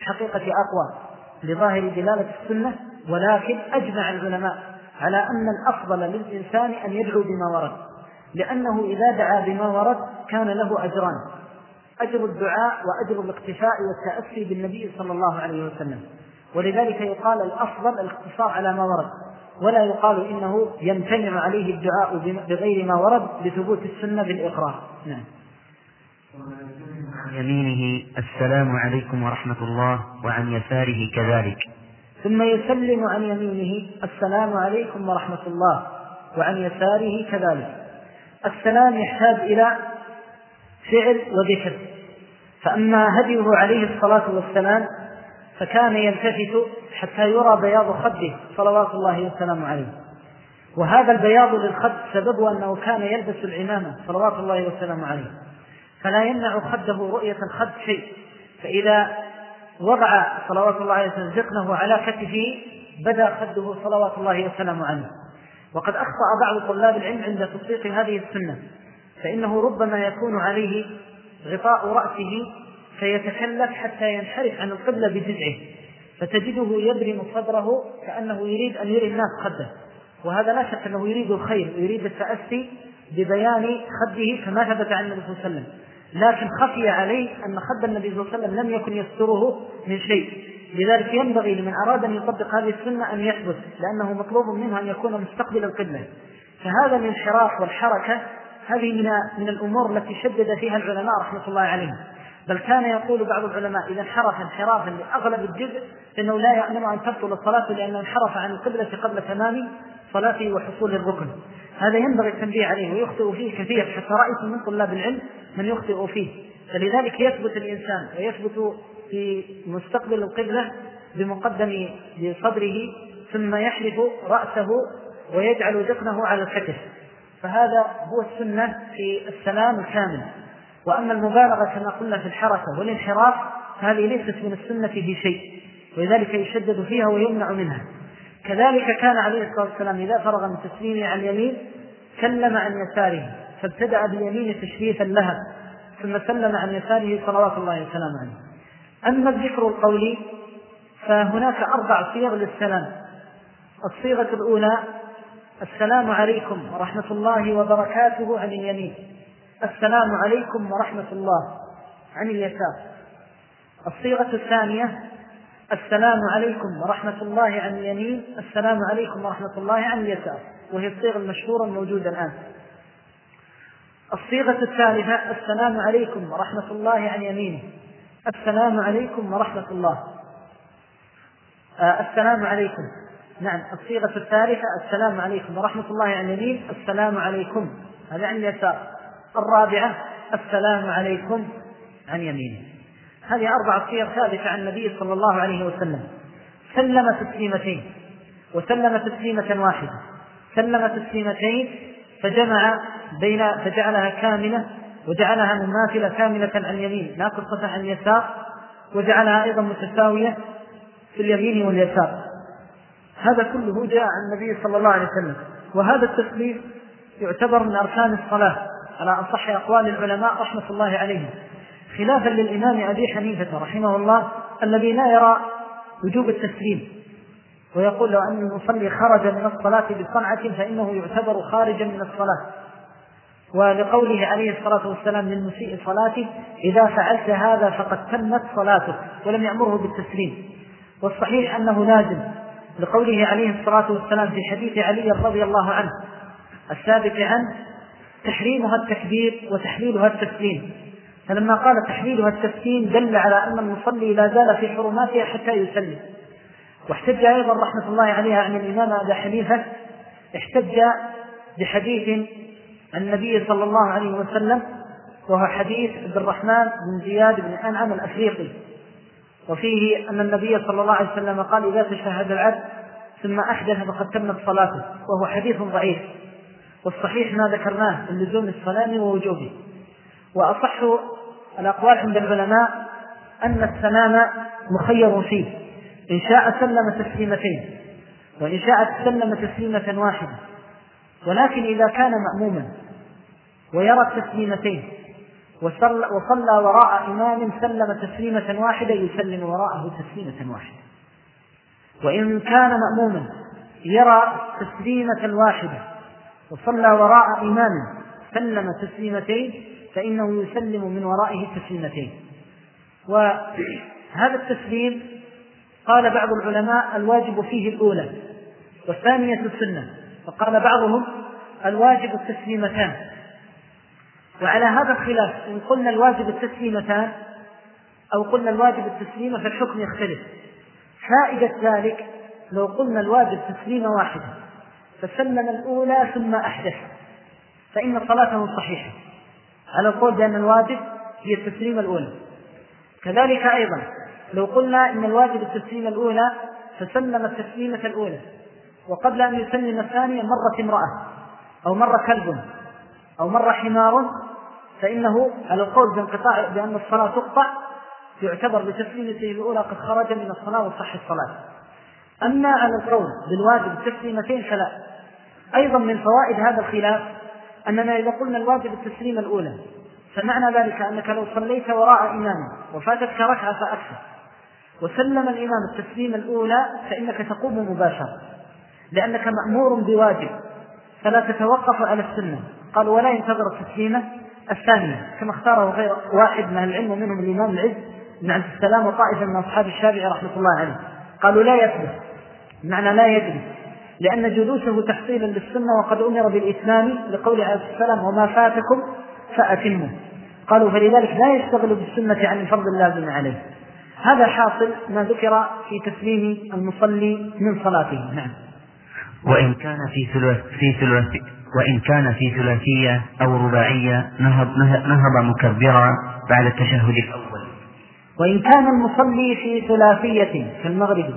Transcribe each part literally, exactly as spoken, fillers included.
الحقيقة أقوى لظاهر دلالة السنة، ولكن أجمع العلماء على أن الأفضل للإنسان أن يدعو بما ورد، لأنه إذا دعا بما ورد كان له أجران: أجر الدعاء وأجر الاقتفاء والتأسي بالنبي صلى الله عليه وسلم. ولذلك يقال الأفضل الاقتصار على ما ورد، ولا يقال إنه يمتنع عليه الدعاء بغير ما ورد لثبوت السنة بالإقرار. نعم. عن يمينه السلام عليكم ورحمة الله، وعن يساره كذلك. ثم يسلم عن يمينه السلام عليكم ورحمة الله، وعن يساره كذلك. السلام يحتاج إلى فعل وذكر، فأما هديه عليه الصلاة والسلام فكان يلتفت حتى يرى بياض خده صلوات الله وسلامه عليه، وهذا البياض للخد سببه أنه كان يلبس العمامة صلوات الله وسلامه عليه، فلا يمنع خده رؤية الخد شيء، فإذا وضع صلوات الله عليه وسلم ذقنه على كتفه بدا خده صلوات الله وسلامه عليه. وقد أخطأ بعض طلاب العلم عند تطبيق هذه السنة، فإنه ربما يكون عليه غطاء رأسه فيتكلف حتى ينحرف عن القبلة بجزعه، فتجده يبرم صدره كأنه يريد أن يري الناس خده، وهذا لا شك أنه يريد الخير ويريد التأسي ببيان خده كما ثبت عن النبي صلى الله عليه وسلم، لكن خفي عليه أن خد النبي صلى الله عليه وسلم لم يكن يستره من شيء. لذلك ينبغي لمن أراد أن يطبق هذه السنة أن يثبت، لأنه مطلوب منه أن يكون مستقبل القبلة. فهذا الانحراف والحركة هذه من من الأمور التي شدد فيها العلماء رحمة الله عليهم، بل كان يقول بعض العلماء إذا انحرف انحرافا لأغلب الجزء فإنه لا يأمن أن تبطل الصلاة، لأنه انحرف عن القبلة قبل تمام صلاته وحصول الركن. هذا ينبغي التنبيه عليه، ويخطئ فيه كثير، حتى رأيت من طلاب العلم من يخطئ فيه. فلذلك يثبت الإنسان ويثبت في مستقبل القبلة بمقدم صدره، ثم يحرف رأسه ويجعل ذقنه على الكتف، فهذا هو السنة في السلام الكامل. وأما المبالغة كما قلنا في الحركة والانحراف هذه ليست من السنة في شيء، ولذلك يشدد فيها ويمنع منها. كذلك كان عليه الصلاة والسلام إذا فرغ من تسليمه عن اليمين سلم عن يساره، فابتدأ باليمين تشريفا لها، ثم سلم عن يساره صلوات الله وسلامه عليه. أما الذكر القولي فهناك أربع صيغ للسلام. الصيغة الأولى: السلام عليكم ورحمة الله وبركاته عن اليمين، السلام عليكم ورحمة الله عن اليسار. الصيغة الثانية: السلام عليكم ورحمة الله عن اليمين، السلام عليكم ورحمة الله عن اليسار، وهي الصيغة المشهورة الموجودة الآن. الصيغة الثالثة: السلام عليكم ورحمة الله عن يمينه، السلام عليكم ورحمة الله آه السلام عليكم نعم الصيغة الثالثة: السلام عليكم ورحمة الله عن يمين، السلام عليكم هذا عن اليسار. الرابعة: السلام عليكم عن يمينه. هذه أربع صيغ ثابتة عن النبي صلى الله عليه وسلم. سلم تسليمتين وسلم تسليمة واحدة، سلم تسليمتين فجمع بين فجعلها كاملة وجعلها مماثلة كاملة عن اليمين ناقصة عن اليسار، وجعلها أيضا متساوية في اليمين واليسار. هذا كله جاء عن النبي صلى الله عليه وسلم. وهذا التسليم يعتبر من أركان الصلاة على أصح أقوال العلماء رحمة الله عليهم، خلافا للإمام أبي حنيفة رحمه الله الذي لا يرى وجوب التسليم، ويقول لو أن المصلي خرج من الصلاة بصنعة فإنه يعتبر خارجا من الصلاة، ولقوله عليه الصلاة والسلام للمسيء صلاته: إذا فعلت هذا فقد تمت صلاتك، ولم يأمره بالتسليم. والصحيح أنه لازم، لقوله عليه الصلاة والسلام في حديث علي رضي الله عنه الثابت عنه: تحريمها التكبير وتحليلها التسليم. فلما قال تحليلها التسليم دل على أن المصلي لا زال في حرماتها حتى يسلم. واحتج أيضا رحمة الله عليها عن الإمام أبي حنيفة، احتج بحديث عن النبي صلى الله عليه وسلم، وهو حديث عبد الرحمن بن زياد بن أنعم الأفريقي، وفيه أن النبي صلى الله عليه وسلم قال: إذا تشهد العبد ثم أحدث فقد تمت صلاته، وهو حديث ضعيف. والصحيح ما ذكرناه من لزوم الصلاة ووجوبه. وأصح الأقوال عند العلماء أن السلام مخير فيه، إن شاء سلم تسليمتين وإن شاء سلم تسليمة واحدة، ولكن إذا كان مأموما ويرى التسليمتين وصلى, وصلى وراء إمام سلم تسليمة واحدة يسلم وراءه تسليمة واحدة. وإن كان مأموما يرى تسليمة واحدة وصلى وراء إمام سلم تسليمتين فإنه يسلم من ورائه تسليمتين. وهذا التسليم قال بعض العلماء الواجب فيه الأولى والثانية السنة، وقال بعضهم الواجب التسليمتان. وعلى هذا الخلاف إن قلنا الواجب التسليمتان أو قلنا الواجب التسليمة فالحكم يختلف. فائدة ذلك لو قلنا الواجب تسليمة واحدة فسلم الأولى ثم أحدث فإن صلاته صحيحة على القول بأن الواجب هي التسليمة الأولى. كذلك أيضا لو قلنا إن الواجب التسليمة الأولى فسلم التسليمة الأولى وقبل أن يسلم الثانية مرت امرأة أو مر كلب أو مر حمار فإنه على القول بانقطاع بأن الصلاة تقطع يعتبر بتسليمته الأولى قد خرج من الصلاة وصح الصلاة. أما على القول بالواجب التسليمتين فلا. أيضا من فوائد هذا الخلاف أننا إذا قلنا الواجب التسليمة الأولى فمعنى ذلك أنك لو صليت وراء إمام وفاتتك ركعة فأكثر وسلم الإمام التسليمة الأولى فإنك تقوم مباشرة لأنك مأمور بواجب فلا تتوقف على السنة. قالوا ولا ينتظر التسليمة الثانية كما اختاره غير واحد من العلم ومنهم الإمام العز بن عبد السلام وطائفة من أصحاب الشافعي رحمة الله عليه. قالوا لا يثبت معنى لا يجلس لأن جلوسه تحصيلا للسنة وقد أمر بالإتمام لقول عليه السلام وما فاتكم فأتموا. قالوا فلذلك لا يشتغل بالسنة عن الفرض اللازم عليه. هذا حاصل ما ذكر في تسليم المصلي من صلاته. نعم. وإن كان في ثلاث في ثلاث وإن كان في ثلاثية أو رباعية نهض نهض مكبرا بعد التشهد الأول. وإن كان المصلي في ثلاثية كالمغرب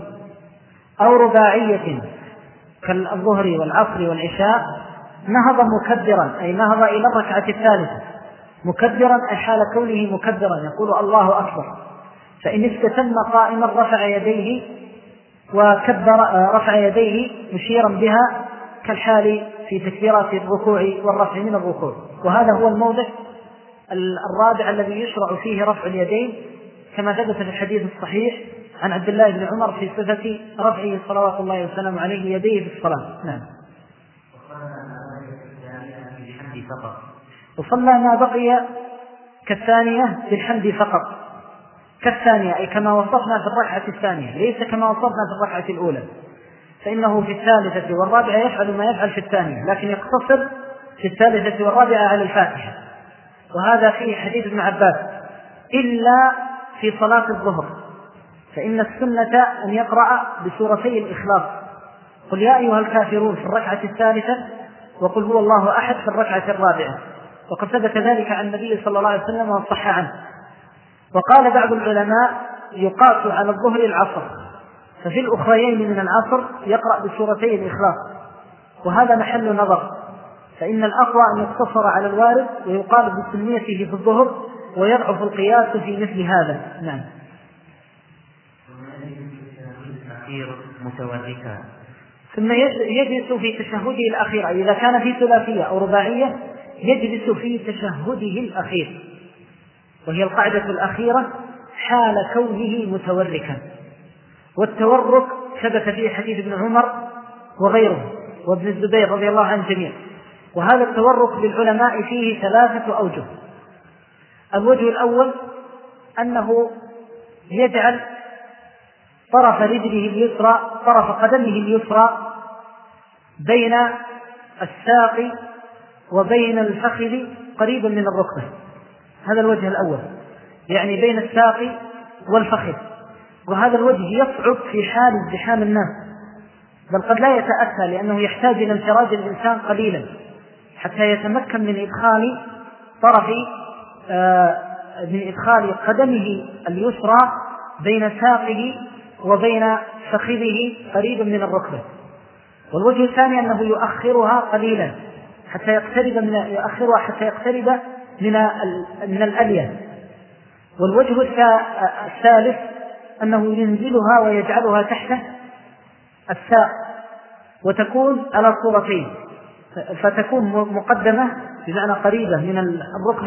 أو رباعية كالظهر والعصر والعشاء نهض مكبرا أي نهض إلى الركعة الثالثة مكبرا أي حال كونه مكبرا يقول الله أكبر. فإن استتم قائما رفع يديه وكبر رفع يديه مشيرا بها كالحال في تكبيرات الركوع والرفع من الركوع. وهذا هو الموضع الرابع الذي يشرع فيه رفع اليدين كما ثبت في الحديث الصحيح عن عبد الله بن عمر في صفة رفعه صلوات الله وسلامه عليه يديه في الصلاة. نعم. وصلى ما بقي كالثانية بالحمد فقط كالثانية أي كما وصفنا في الركعة الثانية ليس كما وصفنا في الركعة الأولى فإنه في الثالثة والرابعة يفعل ما يفعل في الثانية لكن يقتصر في الثالثة والرابعة على الفاتحة. وهذا فيه حديث ابن عباس إلا في صلاة الظهر فإن السنة أن يقرأ بسورتي الإخلاص قل يا أيها الكافرون في الركعة الثالثة وقل هو الله أحد في الركعة الرابعة وقد ثبت ذلك عن النبي صلى الله عليه وسلم وصح عنه. وقال بعض العلماء يقاس على الظهر العصر ففي الأخريين من العصر يقرأ بسورتي الإخلاص وهذا محل نظر فإن الأقوى أن يقتصر على الوارد ويقال بسنيته في الظهر ويضعف القياس في مثل هذا. نعم. متوركا ثم يجلس في تشهده الأخير إذا كان في ثلاثية أو رباعية يجلس في تشهده الأخير وهي القاعدة الأخيرة حال كونه متوركا. والتورك ثبت فيه حديث ابن عمر وغيره وابن الزبير رضي الله عنه جميعا. وهذا التورك للعلماء فيه ثلاثة أوجه. الوجه الأول أنه يجعل طرف رجله اليسرى طرف قدمه اليسرى بين الساق وبين الفخذ قريبا من الركبة. هذا الوجه الأول يعني بين الساق والفخذ. وهذا الوجه يصعب في حال ازدحام الناس بل قد لا يتأتى لأنه يحتاج إلى انفراج الإنسان قليلا حتى يتمكن من إدخال طرف آه من إدخال قدمه اليسرى بين ساقه وبين فخذه قريبا من الركبة. والوجه الثاني أنه يؤخرها قليلا حتى يقترب من يؤخرها حتى يقترب من من الألية. والوجه الثالث أنه ينزلها ويجعلها تحت الساق وتكون على صورتين فتكون مقدمة بمعنى قريبة من الركبة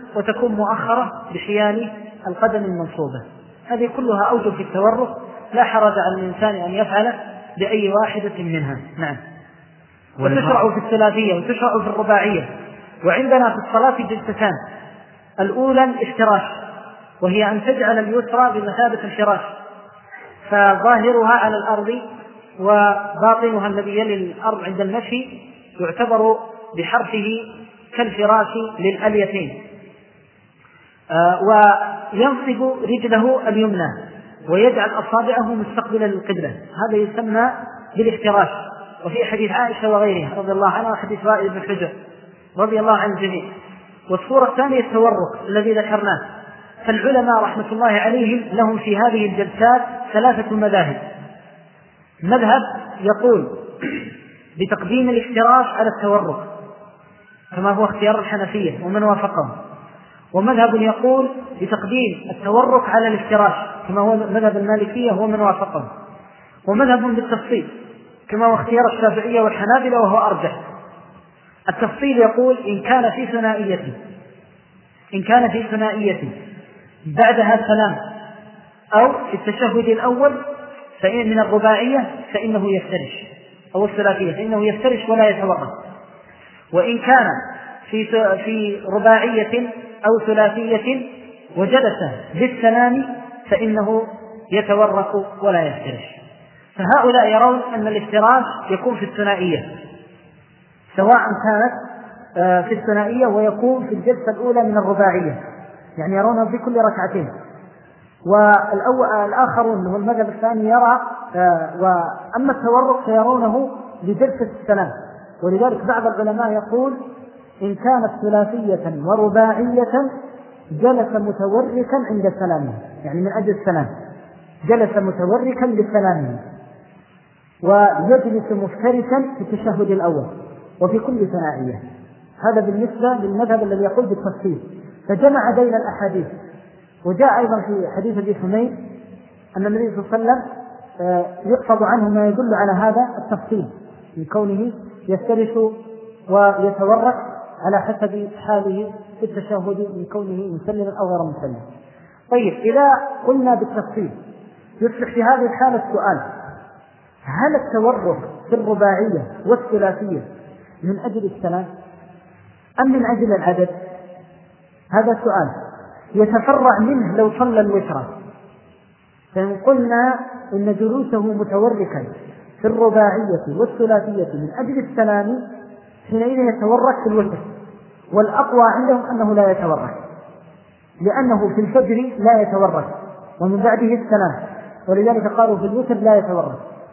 وتكون مؤخرة بحيال القدم المنصوبة. هذه كلها أوجه في التورك، لا حرج على الإنسان أن يفعل بأي واحدة منها. نعم. وتشرع في الثلاثية وتشرع في الرباعية. وعندنا في الصلاة جلستان: الأولى الافتراش، وهي أن تجعل اليسرى بمثابة الفراش، فظاهرها على الأرض وباطنها الذي يلي الأرض عند المشي يعتبر بحرفه كالفراش للأليتين. آه وينصب رجله اليمنى ويجعل أصابعه مستقبلا للقبلة، هذا يسمى بالافتراش. وفي حديث عائشة وغيرها رضي الله عنها وحديث وائل بن حجر رضي الله عن الجميع. والصورة الثانية التورك الذي ذكرناه. فالعلماء رحمة الله عليهم لهم في هذه الجلسات ثلاثة مذاهب: مذهب يقول بتقديم الافتراش على التورك كما هو اختيار الحنفية ومن وافقهم، ومذهب يقول بتقديم التورك على الافتراش كما هو مذهب المالكية ومن وافقهم، ومذهب بالتفصيل كما هو اختيار الشافعية والحنابلة وهو أرجح. التفصيل يقول إن كان في ثنائية إن كان في ثنائية بعدها سلام أو في التشهد الأول فإن من الرباعية فإنه يفترش، أو الثلاثية فإنه يفترش ولا يتورك. وإن كان في في رباعية أو ثلاثية وجلس بالسلام فإنه يتورك ولا يفترش. فهؤلاء يرون أن الافتراش يكون في الثنائية، سواء كانت في الثنائية ويكون في الجلسة الأولى من الرباعية، يعني يرونه في كل ركعتين. والآخرون هو المذهب الثاني يرى وأما التورك فيرونه لجلسة السلام. ولذلك بعض العلماء يقول إن كانت ثلاثية ورباعية جلس متوركا عند سلامه، يعني من أجل السلام جلس متوركا لسلامه، ويجلس مفترشا في التشهد الأول وفي كل ثنائية. هذا بالنسبة للمذهب الذي يقول بالتفصيل، فجمع بين الأحاديث. وجاء أيضا في حديث أبي حميد أن النبي صلى الله عليه وسلم يحفظ عنه ما يدل على هذا التفصيل من كونه يفترش ويتورك على حسب حاله في التشهد من كونه مسلم أو غير مسلم. طيب، إذا قلنا بالتفصيل يصبح في هذه الحالة السؤال: هل التورك في الرباعية والثلاثية من أجل السلام أم من أجل العدد؟ هذا سؤال يتفرع منه لو صلى الوتر. فإن قلنا إن جلوسه متوركا في الرباعية والثلاثية من أجل السلام حينئذ يتورك في الوتر، والأقوى عندهم أنه لا يتورك، لأنه في الفجر لا يتورك ومن بعده السلام، ولذلك قالوا في الوتر لا يتورك.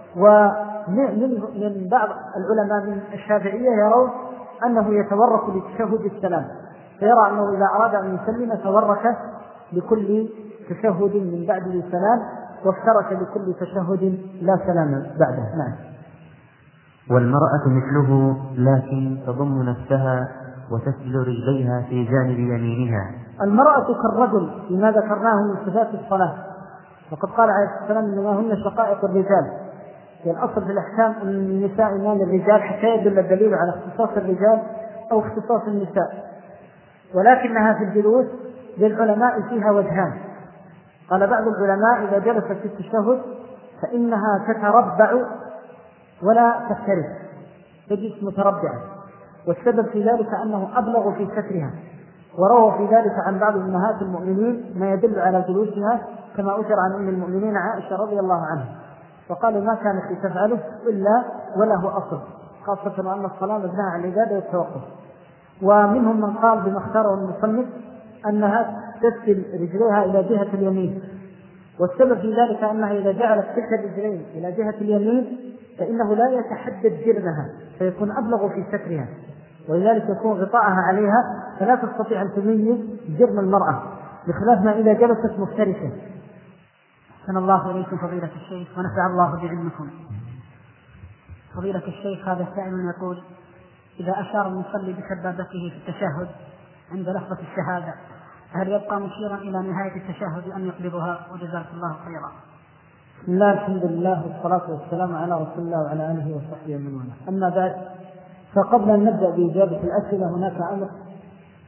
ومن بعض العلماء من الشافعية يرون أنه يتورك لتشهد السلام، فيرى أنه إذا أراد أن يسلم تورك لكل تشهد من بعده السلام وافترك لكل تشهد لا سلام بعده. نعم. والمرأة مثله لكن تضم نفسها وتسجل رجليها في جانب يمينها. المرأة كالرجل فيما ذكرناه من صفات الصلاة، وقد قال عليه الصلاة والسلام إنما هن شقائق الرجال. في الأصل في الأحكام أن النساء إمام الرجال حتى يدل الدليل على اختصاص الرجال أو اختصاص النساء، ولكنها في الجلوس للعلماء فيها وجهان. قال بعض العلماء إذا جلست في التشهد فإنها تتربع ولا تفترس، تجلس متربعة، والسبب في ذلك أنه أبلغ في سترها، وروى في ذلك عن بعض أمهات المؤمنين ما يدل على جلوسها كما أثر عن أم المؤمنين عائشة رضي الله عنها، وقالوا ما كانت تفعله إلا وله أصل، خاصة أن الصلاة مبناها على العبادة والتوقف. ومنهم من قال بما اختاره المصنف أنها تسجل رجليها إلى جهة اليمين، والسبب في ذلك أنها إذا جعلت تلك الرجلين إلى جهة اليمين فإنه لا يتحدد جرمها فيكون أبلغ في سترها، ولذلك يكون غطاءها عليها فلا تستطيع أن تميز جرم المرأة، بخلاف ما إذا جلست مفترسة. أحسن الله إليكم فضيلة الشيخ ونفع الله بعلمكم. فضيلة الشيخ، هذا سائل يقول: إذا أشار المصلي بسبابته في التشهد عند لحظة الشهادة هل يبقى مشيرا إلى نهاية التشهد أم يقبضها؟ وجزاك الله خيرا. بسم الله، الحمد لله والصلاة والسلام على رسول الله وعلى آله وصحبه ومن والاه. أما بعد، فقبل أن نبدأ بإجابة الأسئلة هناك أمر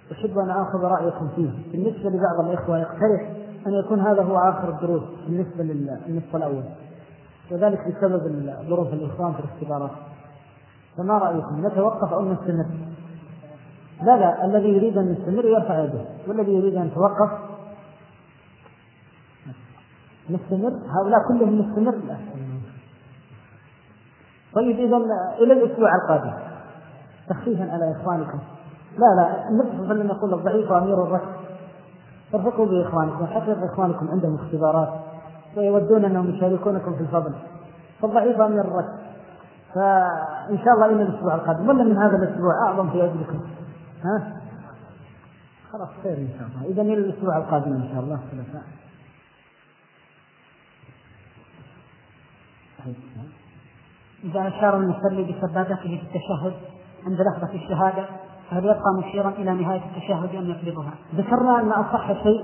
أحب أن آخذ رأيكم فيه. بالنسبة لبعض الإخوة يقترح أن يكون هذا هو آخر الدروس بالنسبة للنصف الأول، وذلك بسبب ظروف الإخوان في الاختبارات. فما رأيكم، نتوقف أو نستمر؟ لا لا، الذي يريد أن يستمر يرفع يده، والذي يريد أن يتوقف نستمر. هؤلاء كلهم نستمر. لا. طيب إذا إلى الأسبوع القادم تخفيفا على إخوانكم. لا لا، نصف فلن نقول الضعيف وأمير الركب، ترفقوا بإخوانكم وحقق إخوانكم عندهم اختبارات ويودون أنهم يشاركونكم في الفضل، فالضعيف أمير الركب. فإن شاء الله إلى الأسبوع القادم، ولا من هذا الأسبوع أعظم في أجلكم. ها خلاص خير إن شاء الله. إذا إلى الأسبوع القادم إن شاء الله ثلاثاء. إذا أشار المصلي بسبابته في التشهد عند لحظة الشهادة فهل يبقى مشيرا إلى نهاية التشهد أم يقلبها؟ ذكرنا أن أصح شيء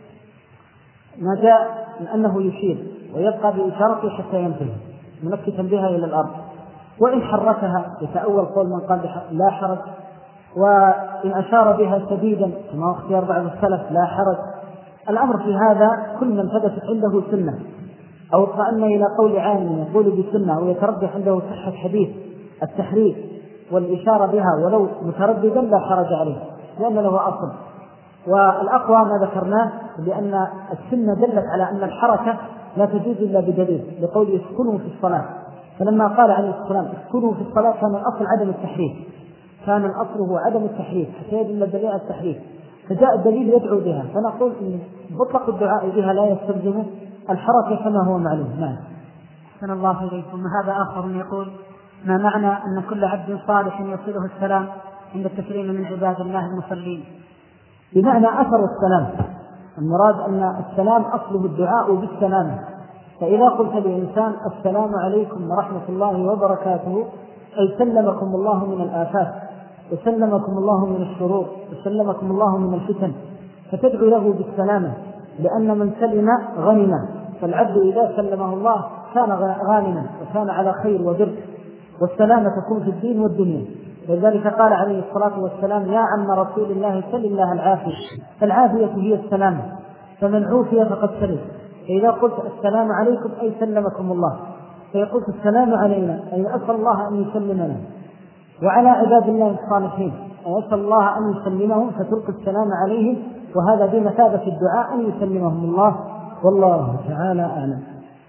ما جاء من أنه يشير ويبقى بإشارته حتى ينتهي منكتا بها إلى الأرض، وإن حركها يتأول قول من قال لا حرج، وإن أشار بها سديدا كما اختيار بعض السلف لا حرج. الأمر في هذا كل من ثبتت عنده سنة أو اطمأن إلى قول عالم يقول بسنة أو يترجح عنده صحة حديث التحريف والإشارة بها ولو مترددا لا حرج عليه، لأن له أصل. والأقوى ما ذكرناه لأن السنة دلت على أن الحركة لا تجوز إلا بدليل، لقول اسكنوا في الصلاة، فلما قال عليه السلام اسكنوا في الصلاة كان الأصل عدم التحريف، كان الأصل هو عدم التحريف حتى يدل الدليل على التحريف، فجاء الدليل يدعو بها، فنقول إن مطلق الدعاء بها لا يستلزم الحركة كما هو معلوم. نعم. أحسن الله إليكم. هذا آخر يقول ما معنى أن كل عبد صالح يصله السلام عند التسليم من عباد الله المصلين؟ بمعنى أثر السلام، المراد أن السلام أصله الدعاء بالسلام، فإذا قلت لإنسان السلام عليكم ورحمة الله وبركاته أي سلمكم الله من الآفات وسلمكم الله من الشرور وسلمكم الله من الفتن، فتدعو له بالسلامة، لأن من سلم غنم، فالعبد إذا سلمه الله كان غانما وكان على خير وبر، والسلامة تكون في الدين والدنيا. لذلك قال عليه الصلاة والسلام يا عم رسول الله سل الله العافية، فالعافية هي السلامة، فمن عوفي فقد سلم. فإذا قلت السلام عليكم أي سلمكم الله، فيقول السلام علينا أي أسأل الله أن يسلمنا وعلى عباد الله الصالحين، وأسأل الله أن يسلمهم فتلقي السلام عليهم، وهذا بمثابة الدعاء أن يسلمهم الله، والله تعالى أعلم.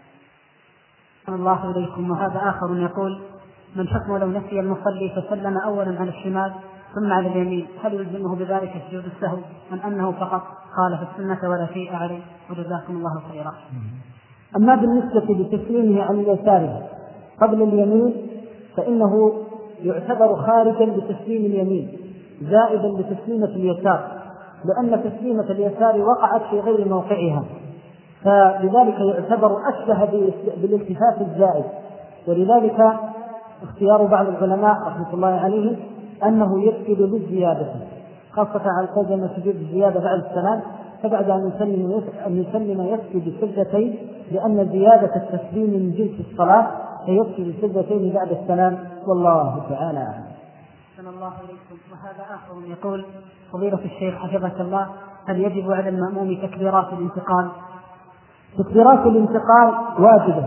الله إليكم. وهذا آخر يقول من حكم لو نسي المصلي فسلم أولا على الشمال ثم على اليمين هل يلزمه بذلك سجود السهو من أنه فقط خالف السنة ولا شيء عليه؟ وجزاكم الله خيرا. أما بالنسبة لتسليمه عن اليسار قبل اليمين فإنه يعتبر خارجا بتسليم اليمين زائدا لتسليمة اليسار، لأن تسليمة اليسار وقعت في غير موقعها، فلذلك يعتبر أشبه بالالتفات الزائد. ولذلك اختيار بعض العلماء رحمة الله عليهم أنه يسجد للزيادة، خاصة على القدم سجود الزيادة بعد السلام، فبعد أن يسلم أن يسلم يسجد سجدتين، لأن زيادة التسليم من جنس الصلاة فيسجد سجدتين بعد السلام، والله تعالى أعلم. أحسن الله إليكم. وهذا آخر يقول فضيلة الشيخ حفظك الله هل يجب على المأموم تكبيرات الانتقال؟ تكبيرات الانتقال واجبة،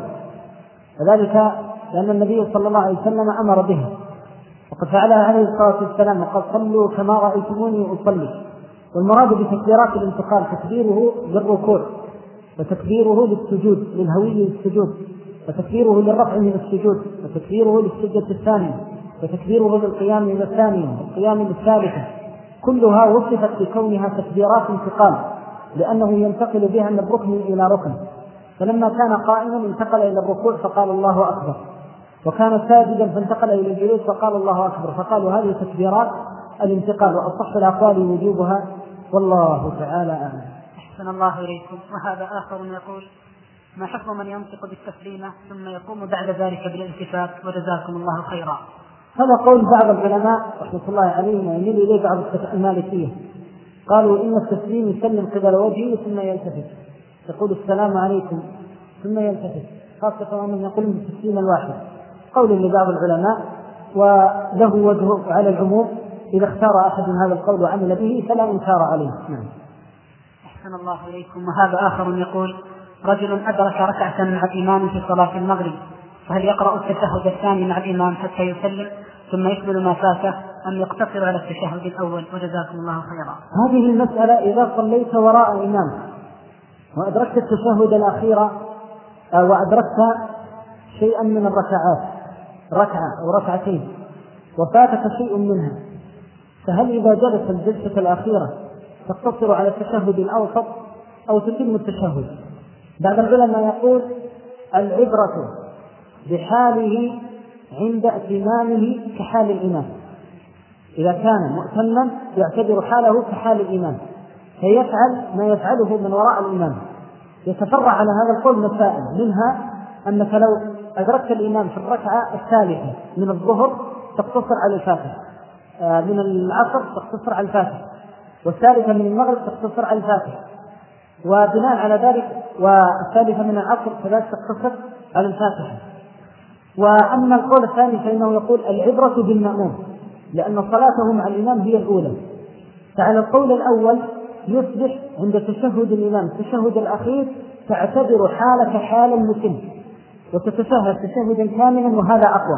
وذلك لأن النبي صلى الله عليه وسلم أمر بها وقد فعلها عليه الصلاة والسلام وقد صلوا كما رأيتموني أصلي. والمراد بتكبيرات الانتقال تكبيره للركوع وتكبيره للسجود للهوي للسجود وتكبيره للرفع من السجود وتكبيره للسجدة الثانية وتكبيره للقيام من الثانية والقيام من الثالثة، كلها وصفت بكونها تكبيرات انتقال لأنه ينتقل بها من الركن إلى ركن، فلما كان قائما انتقل إلى الركوع فقال الله أكبر، وكان ساجدا فانتقل إلى الجلوس فقال الله أكبر، فقالوا هذه تكبيرات الانتقال، وأصح الأقوال وجوبها، والله تعالى أعلم. أحسن الله إليكم. وهذا آخر يقول ما حكم من ينطق بالتسليمة ثم يقوم بعد ذلك بالالتفات؟ وجزاكم الله خيرا. هذا قول بعض العلماء رحمة الله عليهم ويميل إليه بعض المالكية، قالوا إن التسليم يسلم قبل وجهه ثم يلتفت، يقول السلام عليكم ثم يلتفت، خاصة من يقول بالتسليم الواحد، قول لبعض العلماء وله وجه على العموم، إذا اختار أحد من هذا القول وعمل به فلا إنكار عليه. نعم. أحسن الله إليكم. وهذا آخر يقول: رجل أدرك ركعة مع الإمام في صلاة المغرب، فهل يقرأ التشهد الثاني مع الإمام حتى يسلم ثم يكمل ما فاته، أم يقتصر على التشهد الأول؟ وجزاكم الله خيرا. هذه المسألة إذا صليت وراء إمام وأدركت التشهد الأخير وأدركت شيئا من الركعات، ركعة أو ركعتين، وفاتك شيء منها، فهل إذا جلس الجلسة الأخيرة تقتصر على التشهد الأوسط أو تتم التشهد؟ بعض العلماء يقول العبرة بحاله عند ائتمامه كحال الإمام، إذا كان مؤتما يعتبر حاله كحال الإمام فيفعل ما يفعله من وراء الإمام. يتفرع على هذا القول مسائل، منها أنك لو أدركت الإمام في الركعة الثالثة من الظهر تقتصر على الفاتحة، من العصر تقتصر على الفاتحة، والثالثة من المغرب تقتصر على الفاتحة، وبناء على ذلك والثالثة من العصر كذلك تقتصر على الفاتحة. وأما القول الثاني فإنه يقول العبرة بالمأموم، لأن صلاته مع الإمام هي الأولى. فعلى القول الأول يصبح عند تشهد الإمام التشهد الأخير تعتبر حالك حال المتم وتتشهد تشهدا كاملا، وهذا أقوى.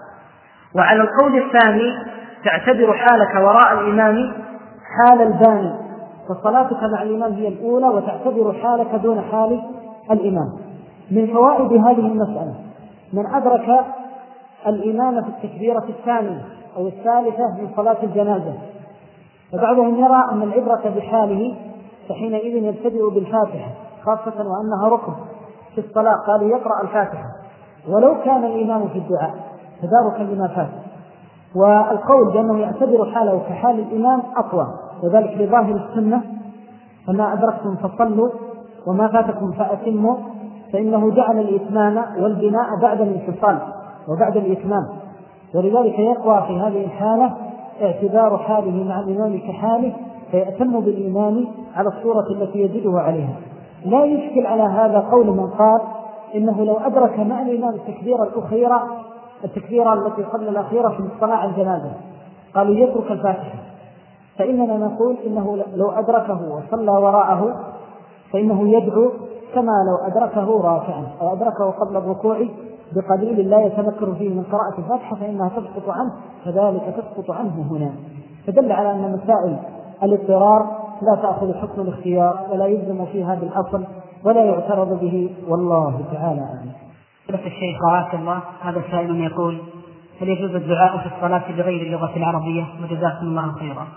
وعلى القول الثاني تعتبر حالك وراء الإمام حال الباني، فصلاتك مع الإمام هي الأولى وتعتبر حالك دون حال الإمام. من فوائد هذه المسألة: من أدرك الإمام في التكبيرة الثانية أو الثالثة من صلاة الجنازة، فبعضهم يرى أن العبرة بحاله، فحينئذ يبتدئ بالفاتحة خاصة وأنها ركن في الصلاة، قال يقرأ الفاتحة ولو كان الإمام في الدعاء تداركا لما فات. والقول بأنه يعتبر حاله كحال الإمام أقوى، وذلك لظاهر السنة: فما أدركتم فصلوا وما فاتكم فأتموا، فإنه جعل الإتمام والبناء بعد الانفصال وبعد الإتمام، ولذلك يقوى في هذه الحالة اعتبار حاله مع الإمام كحاله فيأتم بالإمام على الصورة التي يجده عليها. لا يشكل على هذا قول من قال إنه لو أدرك مع الإمام التكبيرة الأخيرة التكبيرة التي قبل الأخيرة في الصلاة على الجنازة قالوا يترك الفاتحة، فإننا نقول إنه لو أدركه وصلى وراءه فإنه يدعو كما لو أدركه راكعا أو أدركه قبل الركوع بقليل لا يتمكن فيه من قراءة الفاتحة فإنها تسقط عنه، كذلك تسقط عنه هنا. فدل على أن مسائل الاضطرار لا تأخذ حكم الاختيار ولا يلزم فيها بالأصل ولا يعترض به، والله تعالى أعلم. الشيخ رعاك الله، هذا سائل يقول: هل يجوز الدعاء في الصلاة بغير اللغة العربية؟ وجزاكم الله خيرا.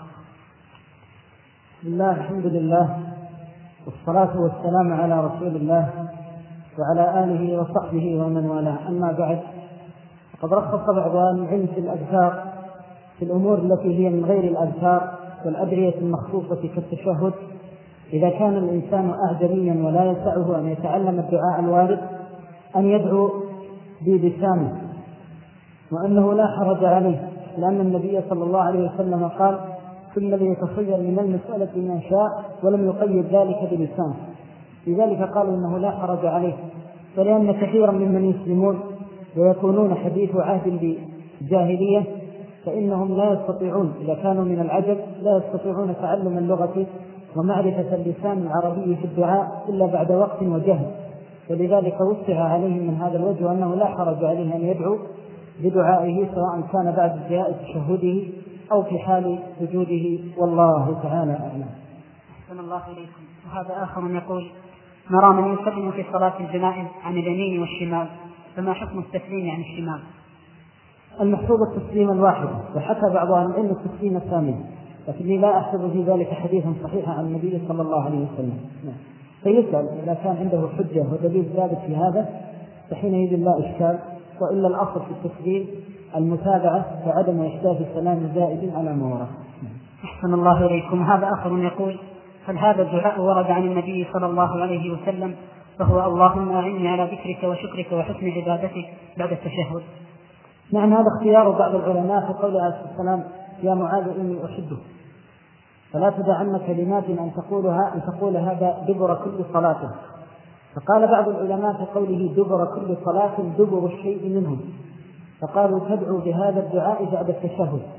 بسم الله، الحمد لله، والصلاة والسلام على رسول الله وعلى آله وصحبه ومن والاه. أما بعد، قد رخص بعض العلم في الأذكار في الأمور التي هي من غير الأذكار والأدعية المخصوصة كالتشهد، إذا كان الإنسان أعجميا ولا يسعه أن يتعلم الدعاء الوارد أن يدعو بلسانه، وأنه لا حرج عليه، لأن النبي صلى الله عليه وسلم قال: كل الذي يتصير من المسألة ما شاء، ولم يقيد ذلك بلسانه. لذلك قالوا إنه لا حرج عليه، ولأن كثيرا ممن يسلمون ويكونون حديث عهد بالجاهلية فإنهم لا يستطيعون إذا كانوا من العجب لا يستطيعون تعلم اللغة ومعرفة اللسان العربي في الدعاء إلا بعد وقت وجهل، ولذلك وسع عليهم من هذا الوجه أنه لا حرج عليه أن يدعو بدعائه سواء كان بعد انتهاء تشهده أو في حال وجوده، والله تعالى أعلم. أحسن الله إليكم. وهذا آخر يقول: نرى من يسلم في صلاة الجنائز عن اليمين والشمال، فما حكم التسليم عن الشمال؟ المحفوظ التسليم الواحد، وحتى بعض أهل العلم التسليم الثاني، لكني لا أحفظ في ذلك حديثا صحيحا عن النبي صلى الله عليه وسلم. فيسأل إذا كان عنده حجة ودليل ثابت في هذا فحينئذ لا إشكال، وإلا الأصل في التسليم المتابعة وعدم إحداث السلام زائد على ما ورد. أحسن الله إليكم. هذا آخر يقول: هل هذا الدعاء ورد عن النبي صلى الله عليه وسلم وهو اللهم أعني على ذكرك وشكرك وحسن عبادتك بعد التشهد؟ نعم، هذا اختيار بعض العلماء في قول عليه الصلاة والسلام: يا معاذ إني أحبك فلا تدعن كلمات أن تقولها أن تقول هذا دبر كل صلاة. فقال بعض العلماء في قوله دبر كل صلاة دبر الشيء منهم، فقالوا تدعو بهذا الدعاء بعد التشهد،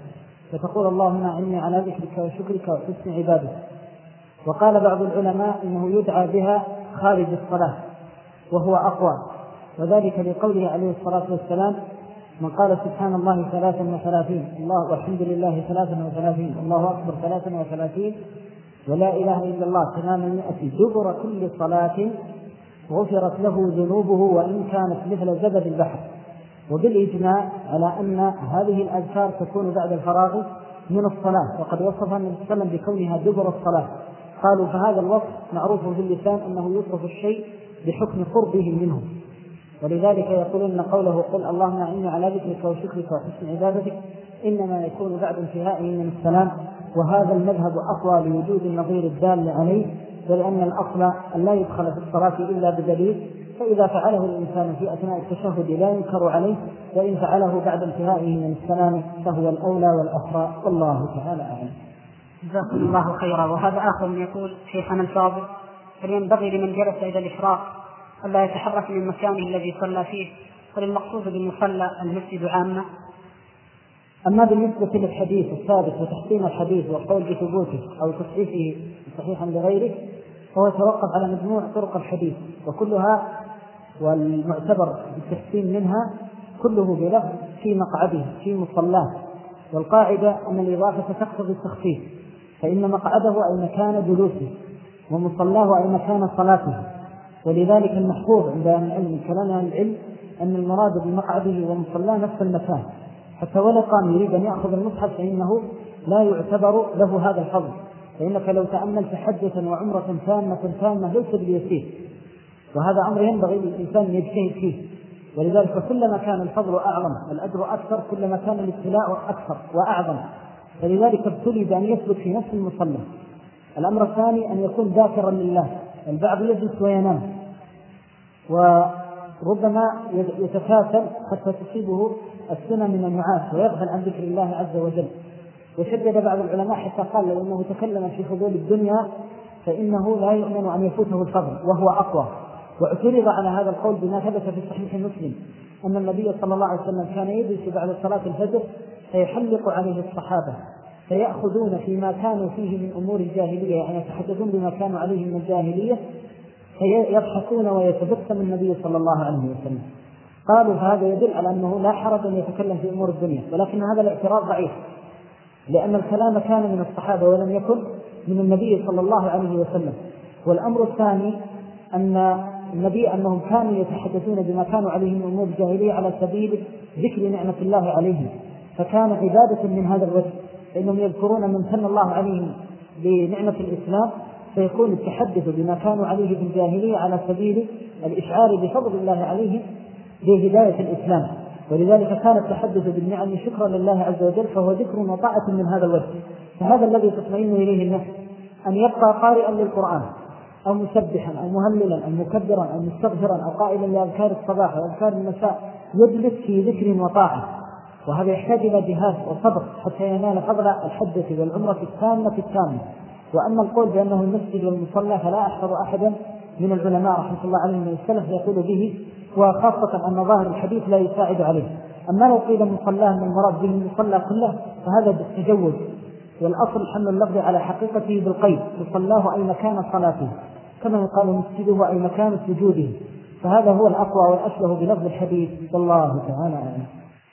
فتقول اللهم أعني على ذكرك وشكرك وحسن عبادتك. وقال بعض العلماء إنه يدعى بها خارج الصلاة وهو أقوى، وذلك لقوله عليه الصلاة والسلام: من قال سبحان الله ثلاثا وثلاثين الله والحمد لله ثلاثا وثلاثين الله أكبر ثلاثا وثلاثين ولا إله إلا الله تمام المئة دبر كل صلاة غفرت له ذنوبه وإن كانت مثل زبد البحر. وبالإجماع على أن هذه الأذكار تكون بعد الفراغ من الصلاة، وقد وصفها النبي صلى الله عليه وسلم بكونها دبر الصلاة. قالوا فهذا الوصف معروف في اللسان أنه يصرف الشيء بحكم قربه منه، ولذلك يقولون قوله قل اللهم أعني على ذكرك وشكرك وحسن عبادتك إنما يكون بعد انتهائه من السلام. وهذا المذهب أقوى لوجود النظير الدال عليه، ولأن الأصل أن لا يدخل في الصلاة إلا بدليل، فإذا فعله الإنسان في أثناء التشهد لا ينكر عليه، وإن فعله بعد انتهائه من السلام فهو الأولى والأحرى، والله تعالى أعلم. جزاكم الله خيرا. وهذا آخر يقول: شيخنا الفاضل، هل ينبغي لمن جلس إلى الإفراغ ألا يتحرك من مكانه الذي صلى فيه؟ وللمقصود بالمصلى المسجد عامة؟ أما بالنسبة للحديث الثابت وتحسين الحديث والقول بثبوته أو تصحيحه صحيحا لغيره، فهو يتوقف على مجموع طرق الحديث وكلها، والمعتبر بالتحسين منها كله بلفظ في مقعده في مصلاه. والقاعدة أن الإضافة تقتضي التخفيف، فإن مقعده أي مكان جلوسه ومصلاه أي مكان صلاته. ولذلك المحفوظ عند العلم كلام أهل العلم أن المراد بمقعده ومصلاه نفس المكان، حتى ولو قام يريد أن يأخذ المصحف فإنه لا يعتبر له هذا الفضل، فإنك لو تأملت حجة وعمرة تامة تامة ليس باليسير، وهذا أمر ينبغي للإنسان أن يجتهد فيه. ولذلك كلما كان الفضل أعظم والأجر أكثر كلما كان الابتلاء أكثر وأعظم، فلذلك ابتلي بأن يثبت في نفس المصلى. الأمر الثاني أن يكون ذاكرا لله. البعض يجلس وينام وربما يتكاسل حتى تصيبه السنة من النعاس ويغفل عن ذكر الله عز وجل. وشدد بعض العلماء حتى قال لو أنه تكلم في فضول الدنيا فإنه لا يؤمن أن يفوته الفضل، وهو أقوى. واعترض على هذا القول بما ثبت في صحيح مسلم أن النبي صلى الله عليه وسلم كان يجلس بعد صلاة الفجر فيحلق عليه الصحابة فيأخذون فيما كانوا فيه من أمور الجاهلية، يعني يتحدثون بما كانوا عليه من الجاهلية، فيضحكون ويتبسم النبي صلى الله عليه وسلم. قالوا فهذا يدل على أنه لا حرج أن يتكلم في أمور الدنيا، ولكن هذا الاعتراض ضعيف، لأن الكلام كان من الصحابة ولم يكن من النبي صلى الله عليه وسلم. والأمر الثاني أن النبي أنهم كانوا يتحدثون بما كانوا عليه من أمور الجاهلية على سبيل ذكر نعمة الله عليهم، فكان عبادة من هذا الوجه، فإنهم يذكرون من من الله عليهم بنعمة الإسلام، فيكون التحدث بما كانوا عليه في الجاهلية على سبيل الإشعار بفضل الله عليهم بهداية الإسلام. ولذلك كان التحدث بالنعم شكرا لله عز وجل، فهو ذكر وطاعة من هذا الوجه. فهذا الذي تطمئن إليه النفس، أن يبقى قارئا للقرآن أو مسبحا أو مهللا أو مكبرا أو مستغفرا أو قائلا لأذكار الصباح وأذكار المساء، يجلس في ذكر وطاعة، وهذا يحتاج إلى جهاد وصبر حتى ينال فضل الحجة والعمرة التامة التامة. وأما القول بأنه المسجد والمصلى فلا أحفظ أحدا من العلماء رحمة الله عليهم من السلف يقول به، وخاصة أن ظاهر الحديث لا يساعد عليه. أما لو قيل مصلاه من المراد به المصلى كله فهذا بالتجوز، والأصل حمل اللفظ على حقيقته بالقيد، مصلاه أي مكان صلاته، كما يقال مسجده أي مكان سجوده، فهذا هو الأقوى والأشبه بلفظ الحديث، والله تعالى أعلم.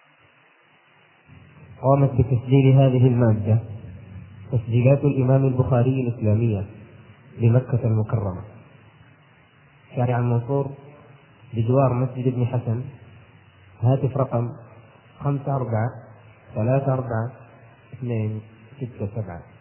قامت بتسجيل هذه المادة تسجيلات الإمام البخاري الإسلامية بمكة المكرمة، شارع المنصور بجوار مسجد ابن حسن. هاتف رقم خمسة أربعة ثلاثة أربعة اثنين ستة سبعة.